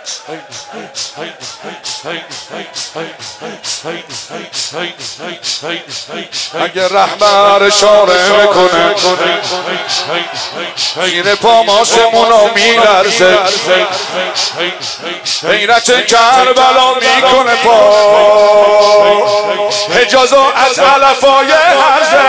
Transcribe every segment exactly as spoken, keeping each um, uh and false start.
اگه رهبر اشاره کنه زیر پا ماسمونو میلرزه غیرت کربلا میکنه پا حجازو از علفای هرزه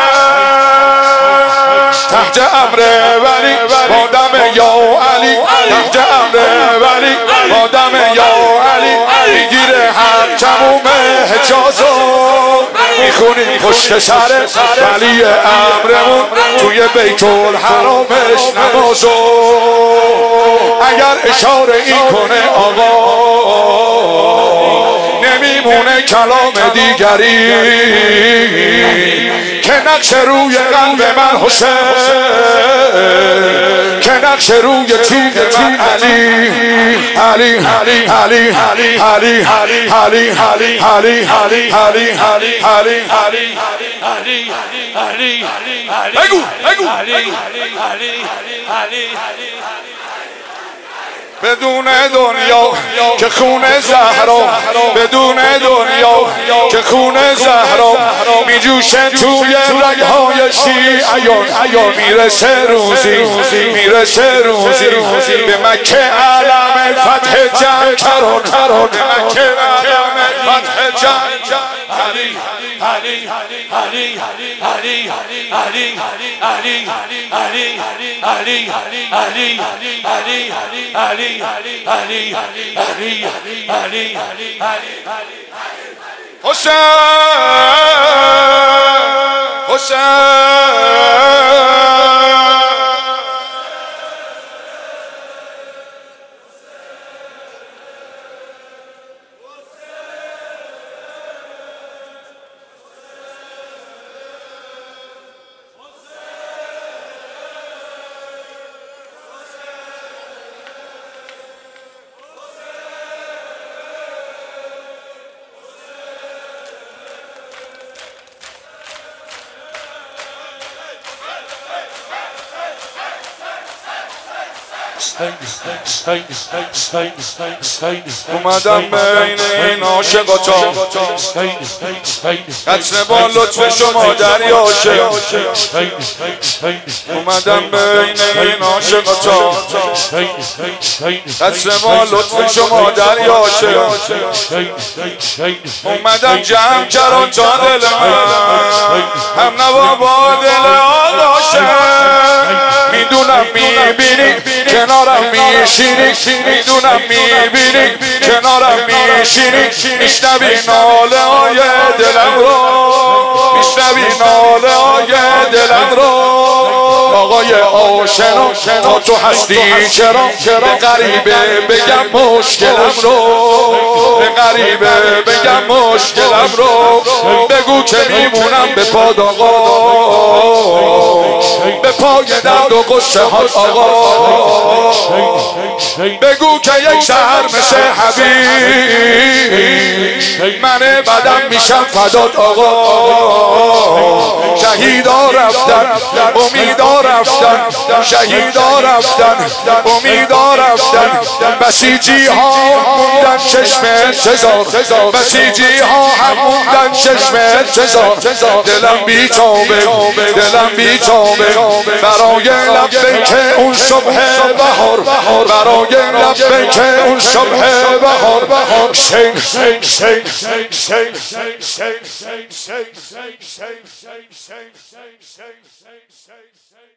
تحت امر ولی با دم یا علی تحت امر ولی با دم یا علی میگیره هم تموم حجازو میخونیم پشت سر ولی امرمون توی بیت الحرامش نمازو اگر اشاره ای کنه آقا نمیمونه کلام دیگری که نقش روی قلب من حسین که نقش روی تیغ من علی علی علی علی علی علی علی علی علی علی علی علی علی علی علی بگو بگو بدون دنیا که خون زهرا بدون دنیا که خون زهرا میجوشه توی رگهای شیعیان میرسه روزی میرسه روزی به مکه علم فتح جنگ کران به مکه علم فتح جنگ علی علی علی علی علی علی علی علی علی علی علی علی علی علی علی علی حسین حسین اومدم بین این عاشقا تا قطره با لطف شما دریاشه اومدم بین این عاشقا تا قطره با لطف شما دریاشه اومدم جمع کران تا دل من هم نوا با دل آقاشه میدونم میبینی کنارم میشینی میدونم میبینی کنارم میشینی میشنوی ناله های دلم رو میشنوی ناله های دلم رو آقای آشنا تا تو هستی چرا به غریبه بگم مشکلم رو به غریبه بگم مشکلم رو بگو که میمونم به پاد آقا به پای درد و قصه ها آقا بگو که یک سحر مثل حبیب من بدم میشم فدات آقا شهیدا رفتن امیدا رفتن شهیدا رفتن امیدا رفتن بسیجی ها موندن چشم انتظار بسیجی ها هم موندن چشم انتظار دلم بیتابه دلم بیتابه برای لبیک اون صبح بهار برای لبیک اون صبح بهار حسین حسین حسین حسین حسین حسین حسین حسین حسین حسین حسین